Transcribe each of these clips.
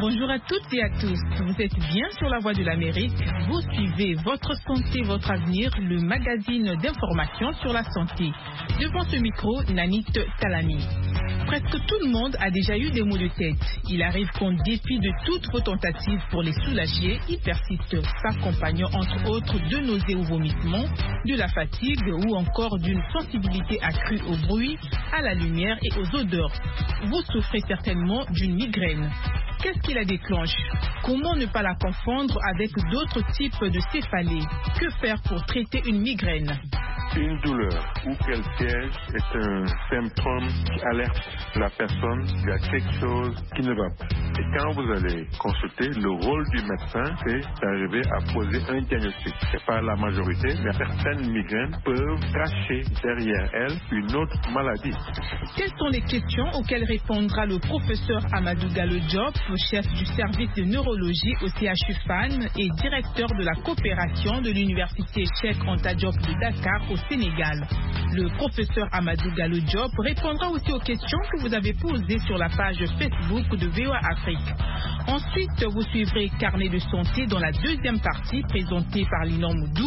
Bonjour à toutes et à tous. Vous êtes bien sur la Voix de l'Amérique. Vous suivez Votre Santé, Votre Avenir, le magazine d'information sur la santé. Devant ce micro, Nanit Talami. Presque tout le monde a déjà eu des maux de tête. Il arrive qu'en dépit de toutes vos tentatives pour les soulager, ils persistent, s'accompagnant entre autres de nausées ou vomissements, de la fatigue ou encore d'une sensibilité accrue au bruit, à la lumière et aux odeurs. Vous souffrez certainement d'une migraine. Qu'est-ce qui la déclenche? Comment ne pas la confondre avec d'autres types de céphalées? Que faire pour traiter une migraine? Une douleur ou qu'elle siège est un symptôme qui alerte la personne qu'il y a quelque chose qui ne va pas. Et quand vous allez consulter, le rôle du médecin, c'est d'arriver à poser un diagnostic. Ce n'est pas la majorité, mais certaines migraines peuvent cacher derrière elles une autre maladie. Quelles sont les questions auxquelles répondra le professeur Amadou Gallo Diop, chef du service de neurologie au CHU FAN et directeur de la coopération de l'université Cheikh Anta Diop de Dakar au Sénégal. Le professeur Amadou Gallo Diop répondra aussi aux questions que vous avez posées sur la page Facebook de VOA Afrique. Ensuite, vous suivrez Carnet de santé dans la deuxième partie présentée par Linan Moudou.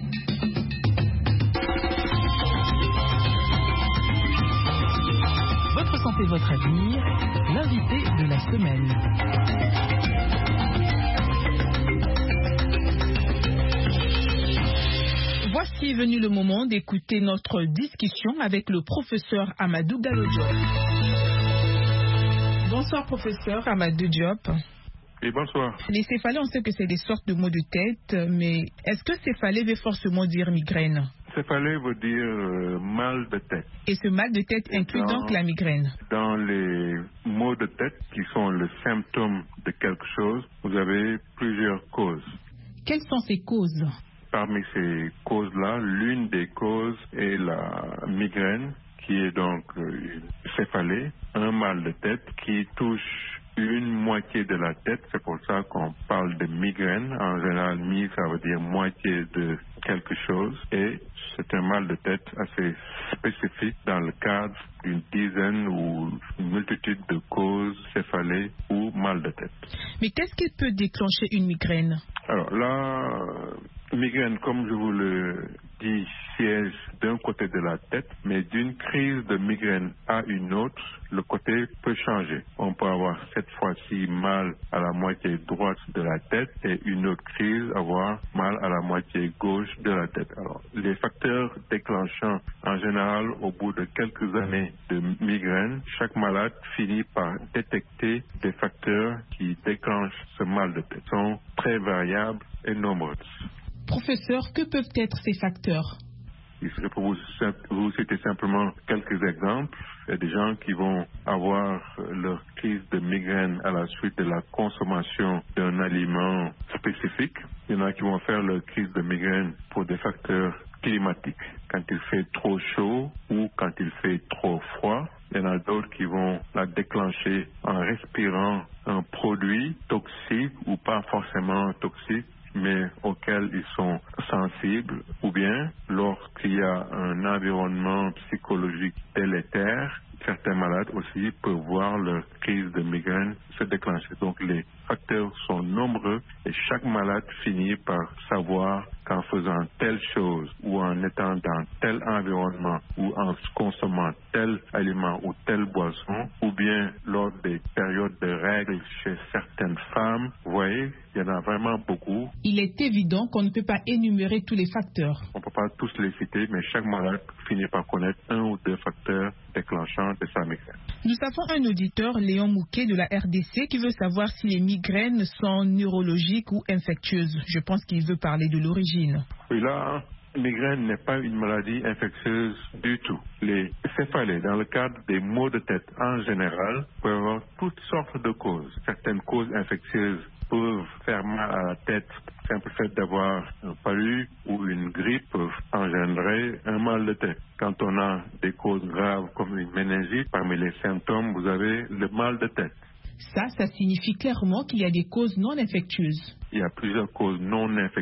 Votre santé, votre avenir, l'invité de la semaine. Voici venu le moment d'écouter notre discussion avec le professeur Amadou Gallo Diop. Bonsoir professeur Amadou Diop. Et bonsoir. Les céphalées, on sait que c'est des sortes de maux de tête, mais est-ce que céphalée veut forcément dire migraine? Céphalée veut dire mal de tête. Et ce mal de tête inclut donc la migraine? Dans les maux de tête qui sont le symptôme de quelque chose, vous avez plusieurs causes. Quelles sont ces causes? Parmi ces causes-là, l'une des causes est la migraine, qui est donc une céphalée, un mal de tête qui touche une moitié de la tête. C'est pour ça qu'on parle de migraine. En général, mi, ça veut dire moitié de quelque chose. Et c'est un mal de tête assez spécifique dans le cadre d'une dizaine ou une multitude de causes céphalées ou mal de tête. Mais qu'est-ce qui peut déclencher une migraine? Alors là, migraine, comme je vous le dis, siège d'un côté de la tête, mais d'une crise de migraine à une autre, le côté peut changer. On peut avoir cette fois-ci mal à la moitié droite de la tête et une autre crise avoir mal à la moitié gauche de la tête. Alors, les facteurs déclenchants, en général, au bout de quelques années de migraine, chaque malade finit par détecter des facteurs qui déclenchent ce mal de tête. Ils sont très variables et nombreux. Professeur, que peuvent être ces facteurs? Je peux vous citer simplement quelques exemples. Il y a des gens qui vont avoir leur crise de migraine à la suite de la consommation d'un aliment spécifique. Il y en a qui vont faire leur crise de migraine pour des facteurs climatiques, quand il fait trop chaud ou quand il fait trop froid. Il y en a d'autres qui vont la déclencher en respirant un produit toxique ou pas forcément toxique, mais auxquels ils sont sensibles, ou bien lorsqu'il y a un environnement psychologique délétère, certains malades aussi peuvent voir leur crise de migraine se déclencher. Donc les facteurs sont nombreux et chaque malade finit par savoir qu'en faisant telle chose ou en étant dans tel environnement ou en consommant tel aliment ou telle boisson ou bien lors des périodes de règles chez certaines femmes, vous voyez, il y en a vraiment beaucoup. Il est évident qu'on ne peut pas énumérer tous les facteurs. On ne peut pas tous les citer, mais chaque malade finit par connaître un ou deux facteurs déclenchants de sa migraine. Nous avons un auditeur, Léon Mouquet de la RDC, qui veut savoir si les migraines sont neurologiques ou infectieuses. Je pense qu'il veut parler de l'origine. Oui, là, migraine n'est pas une maladie infectieuse du tout. Les céphalées, dans le cadre des maux de tête en général, peuvent avoir toutes sortes de causes. Certaines causes infectieuses peuvent faire mal à la tête. Le simple fait d'avoir un palu ou une grippe peut engendrer un mal de tête. Quand on a des causes graves comme une méningite, parmi les symptômes, vous avez le mal de tête. Ça signifie clairement qu'il y a des causes non infectieuses. Il y a plusieurs causes non infectieuses